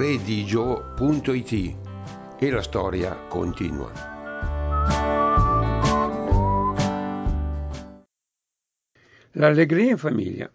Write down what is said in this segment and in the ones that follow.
redigio.it e la storia continua. L'allegria in famiglia.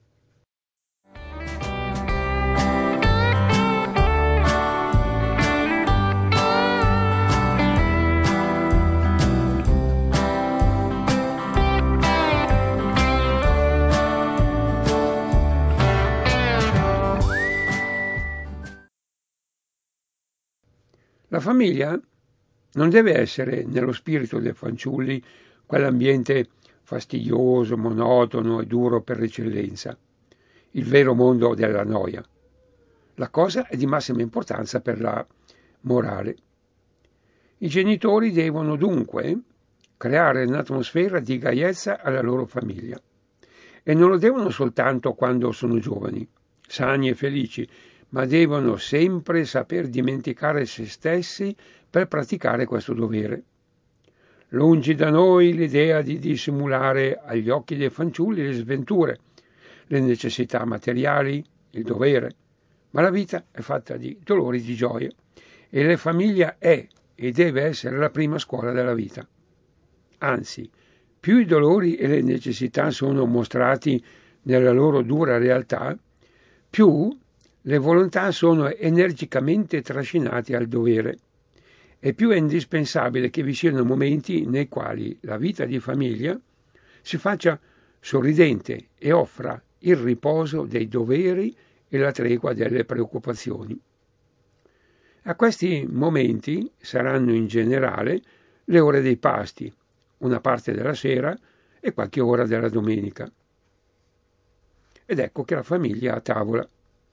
La famiglia non deve essere, nello spirito dei fanciulli, quell'ambiente fastidioso, monotono e duro per eccellenza, il vero mondo della noia. La cosa è di massima importanza per la morale. I genitori devono dunque creare un'atmosfera di gaiezza alla loro famiglia e non lo devono soltanto quando sono giovani, sani e felici, ma devono sempre saper dimenticare se stessi per praticare questo dovere. Lungi da noi l'idea di dissimulare agli occhi dei fanciulli le sventure, le necessità materiali, il dovere, ma la vita è fatta di dolori e di gioie e la famiglia è e deve essere la prima scuola della vita. Anzi, più i dolori e le necessità sono mostrati nella loro dura realtà, più le volontà sono energicamente trascinate al dovere e più è indispensabile che vi siano momenti nei quali la vita di famiglia si faccia sorridente e offra il riposo dei doveri e la tregua delle preoccupazioni. A questi momenti saranno in generale le ore dei pasti, una parte della sera e qualche ora della domenica. Ed ecco che la famiglia è a tavola.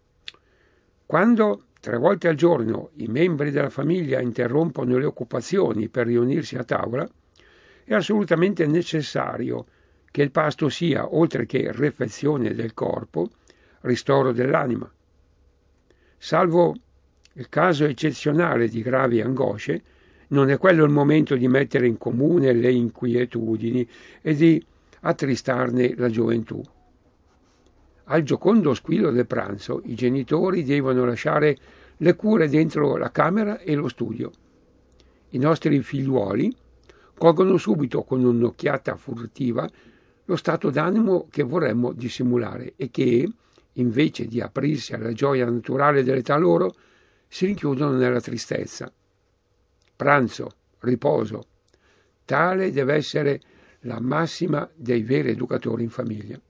Quando 3 volte al giorno i membri della famiglia interrompono le occupazioni per riunirsi a tavola, è assolutamente necessario che il pasto sia, oltre che refezione del corpo, ristoro dell'anima. Salvo il caso eccezionale di gravi angosce, non è quello il momento di mettere in comune le inquietudini e di attristarne la gioventù. Al giocondo squillo del pranzo i genitori devono lasciare le cure dentro la camera e lo studio. I nostri figliuoli colgono subito con un'occhiata furtiva lo stato d'animo che vorremmo dissimulare e che, invece di aprirsi alla gioia naturale dell'età loro, si rinchiudono nella tristezza. Pranzo, riposo, tale deve essere la massima dei veri educatori in famiglia.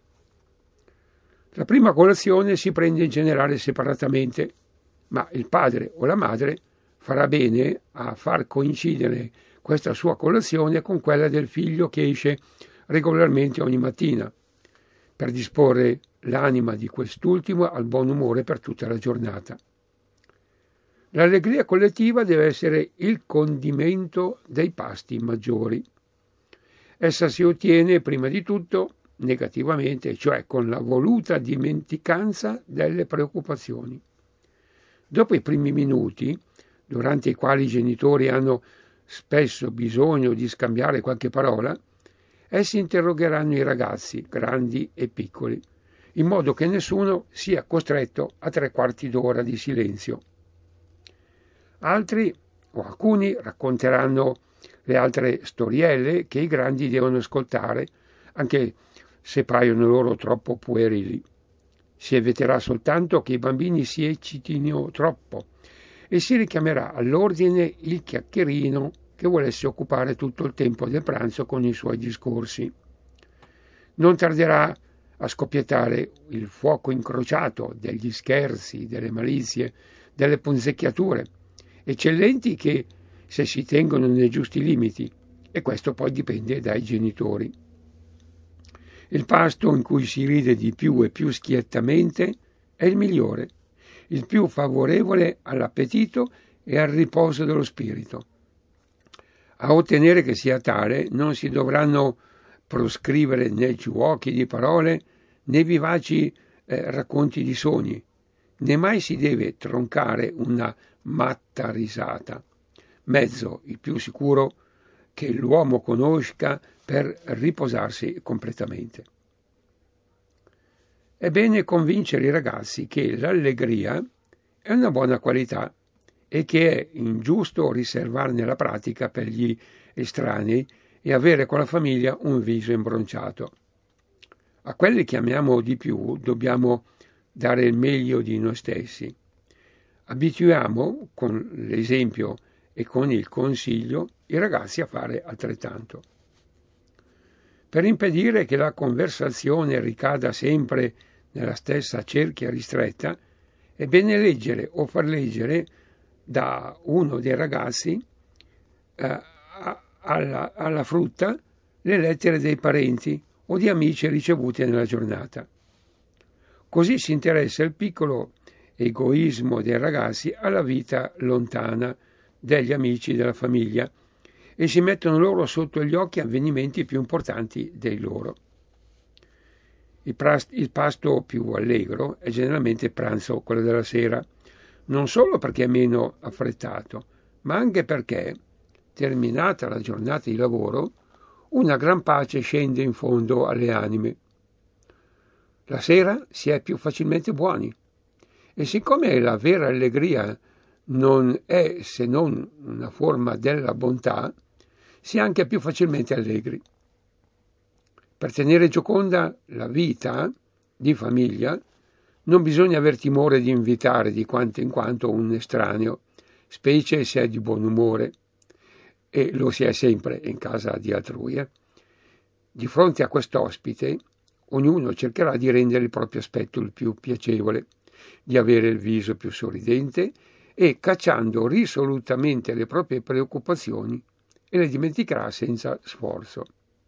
La prima colazione si prende in generale separatamente, ma il padre o la madre farà bene a far coincidere questa sua colazione con quella del figlio che esce regolarmente ogni mattina, per disporre l'anima di quest'ultimo al buon umore per tutta la giornata. L'allegria collettiva deve essere il condimento dei pasti maggiori. Essa si ottiene prima di tutto negativamente, cioè con la voluta dimenticanza delle preoccupazioni. Dopo i primi minuti, durante i quali i genitori hanno spesso bisogno di scambiare qualche parola, essi interrogheranno i ragazzi, grandi e piccoli, in modo che nessuno sia costretto a 3/4 d'ora di silenzio. Altri o alcuni racconteranno le altre storielle che i grandi devono ascoltare, anche se paiono loro troppo puerili. Si eviterà soltanto che i bambini si eccitino troppo e si richiamerà all'ordine il chiacchierino che volesse occupare tutto il tempo del pranzo con i suoi discorsi. Non tarderà a scoppiettare il fuoco incrociato degli scherzi, delle malizie, delle punzecchiature, eccellenti che se si tengono nei giusti limiti, e questo poi dipende dai genitori. Il pasto in cui si ride di più e più schiettamente è il migliore, il più favorevole all'appetito e al riposo dello spirito. A ottenere che sia tale non si dovranno proscrivere né giuochi di parole né vivaci racconti di sogni, né mai si deve troncare una matta risata, mezzo il più sicuro che l'uomo conosca per riposarsi completamente. È bene convincere i ragazzi che l'allegria è una buona qualità e che è ingiusto riservarne la pratica per gli estranei e avere con la famiglia un viso imbronciato. A quelli che amiamo di più dobbiamo dare il meglio di noi stessi. Abituiamo con l'esempio e con il consiglio i ragazzi a fare altrettanto. Per impedire che la conversazione ricada sempre nella stessa cerchia ristretta, è bene leggere o far leggere da uno dei ragazzi alla frutta le lettere dei parenti o di amici ricevute nella giornata. Così si interessa il piccolo egoismo dei ragazzi alla vita lontana degli amici della famiglia e si mettono loro sotto gli occhi avvenimenti più importanti dei loro. Il pasto più allegro è generalmente il pranzo, quello della sera, non solo perché è meno affrettato, ma anche perché, terminata la giornata di lavoro, una gran pace scende in fondo alle anime. La sera si è più facilmente buoni e siccome la vera allegria non è se non una forma della bontà, si è anche più facilmente allegri. Per tenere gioconda la vita di famiglia non bisogna aver timore di invitare di quanto in quanto un estraneo, specie se è di buon umore, e lo si è sempre in casa di altrui. Di fronte a quest'ospite, ognuno cercherà di rendere il proprio aspetto il più piacevole, di avere il viso più sorridente e, cacciando risolutamente le proprie preoccupazioni, e le dimenticherà senza sforzo.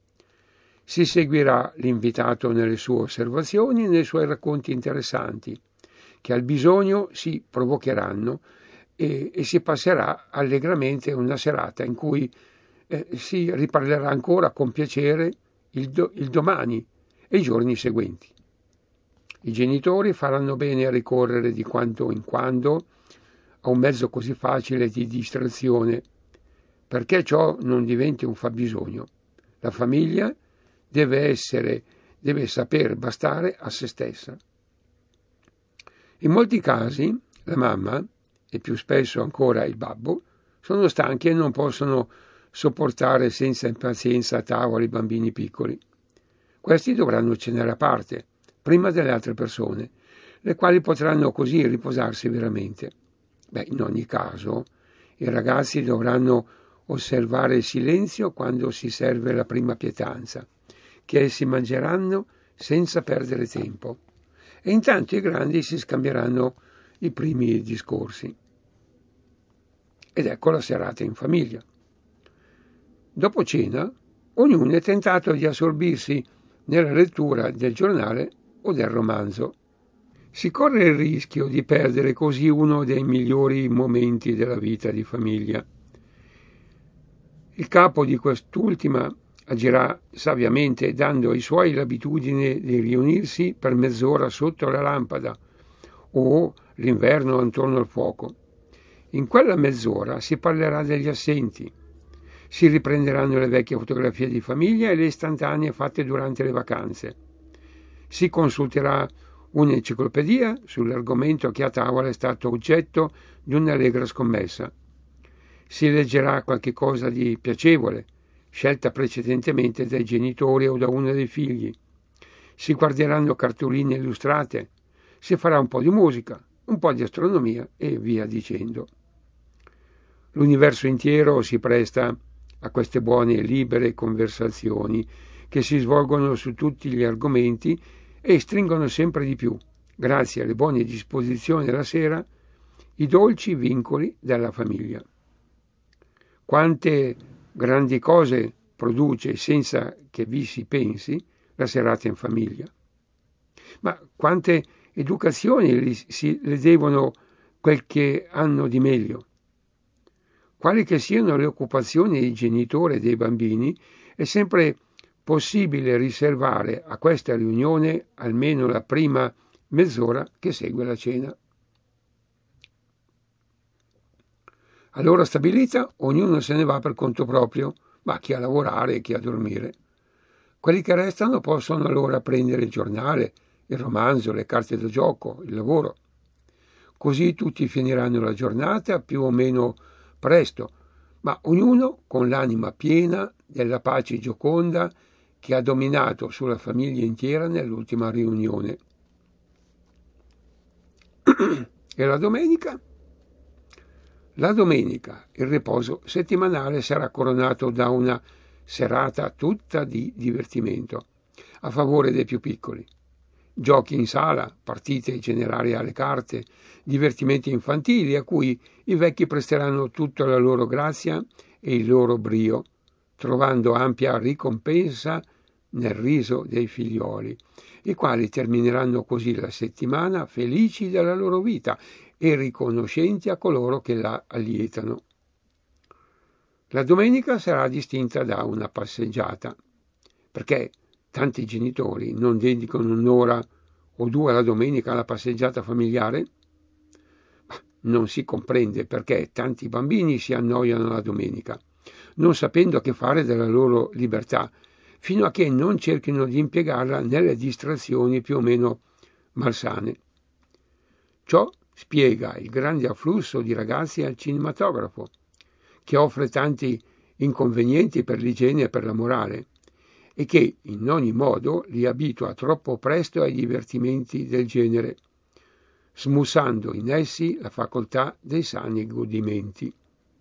Si seguirà l'invitato nelle sue osservazioni e nei suoi racconti interessanti, che al bisogno si provocheranno e si passerà allegramente una serata in cui si riparlerà ancora con piacere il domani e i giorni seguenti. I genitori faranno bene a ricorrere di quando in quando a un mezzo così facile di distrazione, perché ciò non diventi un fabbisogno. La famiglia deve saper bastare a se stessa. In molti casi la mamma, e più spesso ancora il babbo, sono stanchi e non possono sopportare senza impazienza a tavola i bambini piccoli. Questi dovranno cenare a parte, prima delle altre persone, le quali potranno così riposarsi veramente. In ogni caso, i ragazzi dovranno osservare il silenzio quando si serve la prima pietanza, che essi mangeranno senza perdere tempo, e intanto i grandi si scambieranno i primi discorsi. Ed ecco la serata in famiglia. Dopo cena, ognuno è tentato di assorbirsi nella lettura del giornale o del romanzo. Si corre il rischio di perdere così uno dei migliori momenti della vita di famiglia. Il capo di quest'ultima agirà saviamente dando ai suoi l'abitudine di riunirsi per mezz'ora sotto la lampada o l'inverno attorno al fuoco. In quella mezz'ora si parlerà degli assenti, si riprenderanno le vecchie fotografie di famiglia e le istantanee fatte durante le vacanze. Si consulterà un'enciclopedia sull'argomento che a tavola è stato oggetto di un'allegra scommessa. Si leggerà qualche cosa di piacevole, scelta precedentemente dai genitori o da uno dei figli. Si guarderanno cartoline illustrate, si farà un po' di musica, un po' di astronomia e via dicendo. L'universo intero si presta a queste buone e libere conversazioni che si svolgono su tutti gli argomenti e stringono sempre di più, grazie alle buone disposizioni della sera, i dolci vincoli della famiglia. Quante grandi cose produce senza che vi si pensi la serata in famiglia. Ma quante educazioni le devono quel che hanno di meglio. Quali che siano le occupazioni dei genitori e dei bambini, è sempre possibile riservare a questa riunione almeno la prima mezz'ora che segue la cena. A l'ora stabilita ognuno se ne va per conto proprio, ma chi a lavorare e chi a dormire. Quelli che restano possono allora prendere il giornale, il romanzo, le carte da gioco, il lavoro. Così tutti finiranno la giornata più o meno presto, ma ognuno con l'anima piena della pace gioconda che ha dominato sulla famiglia intera nell'ultima riunione. E la domenica? La domenica il riposo settimanale sarà coronato da una serata tutta di divertimento, a favore dei più piccoli. Giochi in sala, partite generali alle carte, divertimenti infantili a cui i vecchi presteranno tutta la loro grazia e il loro brio, trovando ampia ricompensa nel riso dei figlioli, i quali termineranno così la settimana felici della loro vita e riconoscenti a coloro che la allietano. La domenica sarà distinta da una passeggiata, perché tanti genitori non dedicano un'ora o due alla domenica alla passeggiata familiare? Non si comprende perché tanti bambini si annoiano la domenica, non sapendo che fare della loro libertà, fino a che non cerchino di impiegarla nelle distrazioni più o meno malsane. Ciò spiega il grande afflusso di ragazzi al cinematografo, che offre tanti inconvenienti per l'igiene e per la morale, e che in ogni modo li abitua troppo presto ai divertimenti del genere, smussando in essi la facoltà dei sani godimenti.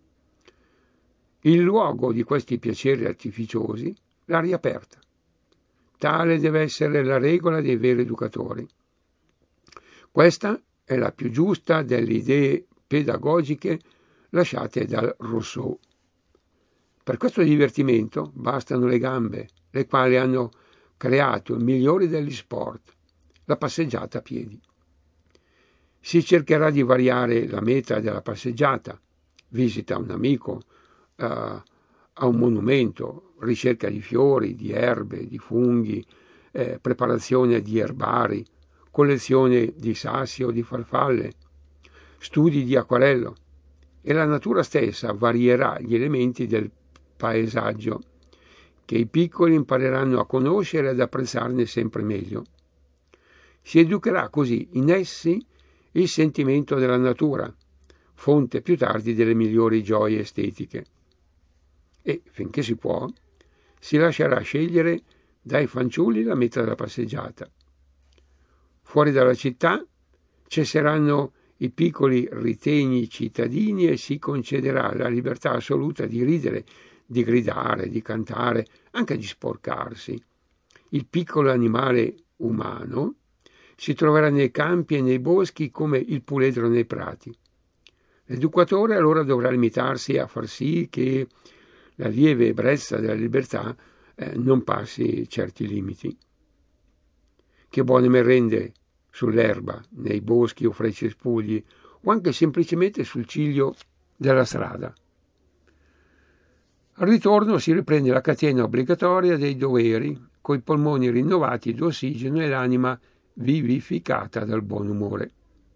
Il luogo di questi piaceri artificiosi, l'aria aperta. Tale deve essere la regola dei veri educatori. Questa è la più giusta delle idee pedagogiche lasciate dal Rousseau. Per questo divertimento bastano le gambe, le quali hanno creato il migliore degli sport, la passeggiata a piedi. Si cercherà di variare la meta della passeggiata, visita a un amico, a un monumento, ricerca di fiori, di erbe, di funghi, preparazione di erbari, collezione di sassi o di farfalle, studi di acquarello, e la natura stessa varierà gli elementi del paesaggio, che i piccoli impareranno a conoscere ed apprezzarne sempre meglio. Si educherà così in essi il sentimento della natura, fonte più tardi delle migliori gioie estetiche. E, finché si può, si lascerà scegliere dai fanciulli la meta della passeggiata. Fuori dalla città cesseranno i piccoli ritegni cittadini e si concederà la libertà assoluta di ridere, di gridare, di cantare, anche di sporcarsi. Il piccolo animale umano si troverà nei campi e nei boschi come il puledro nei prati. L'educatore allora dovrà limitarsi a far sì che la lieve ebbrezza della libertà non passi certi limiti. Che buone merende sull'erba, nei boschi o fra i cespugli, o anche semplicemente sul ciglio della strada. Al ritorno si riprende la catena obbligatoria dei doveri, coi polmoni rinnovati d'ossigeno e l'anima vivificata dal buon umore.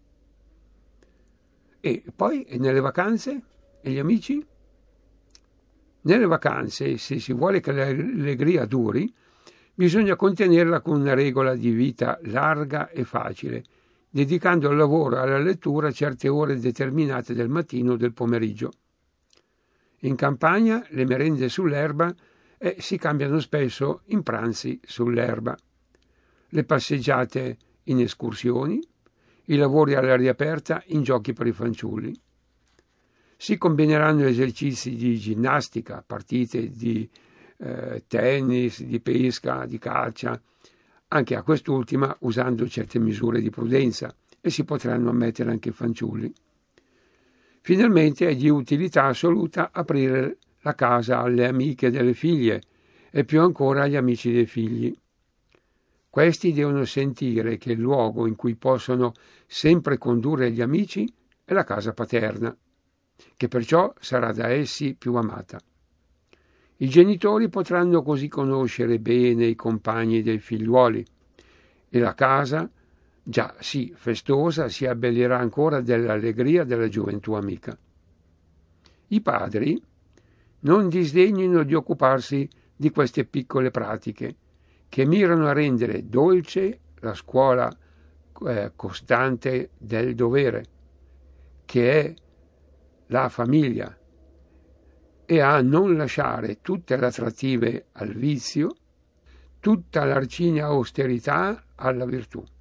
E poi nelle vacanze? E gli amici? Nelle vacanze, se si vuole che l'allegria duri, bisogna contenerla con una regola di vita larga e facile, dedicando al lavoro e alla lettura certe ore determinate del mattino o del pomeriggio. In campagna le merende sull'erba si cambiano spesso in pranzi sull'erba, le passeggiate in escursioni, i lavori all'aria aperta in giochi per i fanciulli. Si combineranno esercizi di ginnastica, partite di tennis, di pesca, di caccia, anche a quest'ultima usando certe misure di prudenza, e si potranno ammettere anche fanciulli. Finalmente è di utilità assoluta aprire la casa alle amiche delle figlie e più ancora agli amici dei figli. Questi devono sentire che il luogo in cui possono sempre condurre gli amici è la casa paterna, che perciò sarà da essi più amata. I genitori potranno così conoscere bene i compagni dei figliuoli e la casa, già sì festosa, si abbellirà ancora dell'allegria della gioventù amica. I padri non disdegnino di occuparsi di queste piccole pratiche che mirano a rendere dolce la scuola costante del dovere, che è la famiglia, e a non lasciare tutte le attrattive al vizio, tutta l'arcigna austerità alla virtù.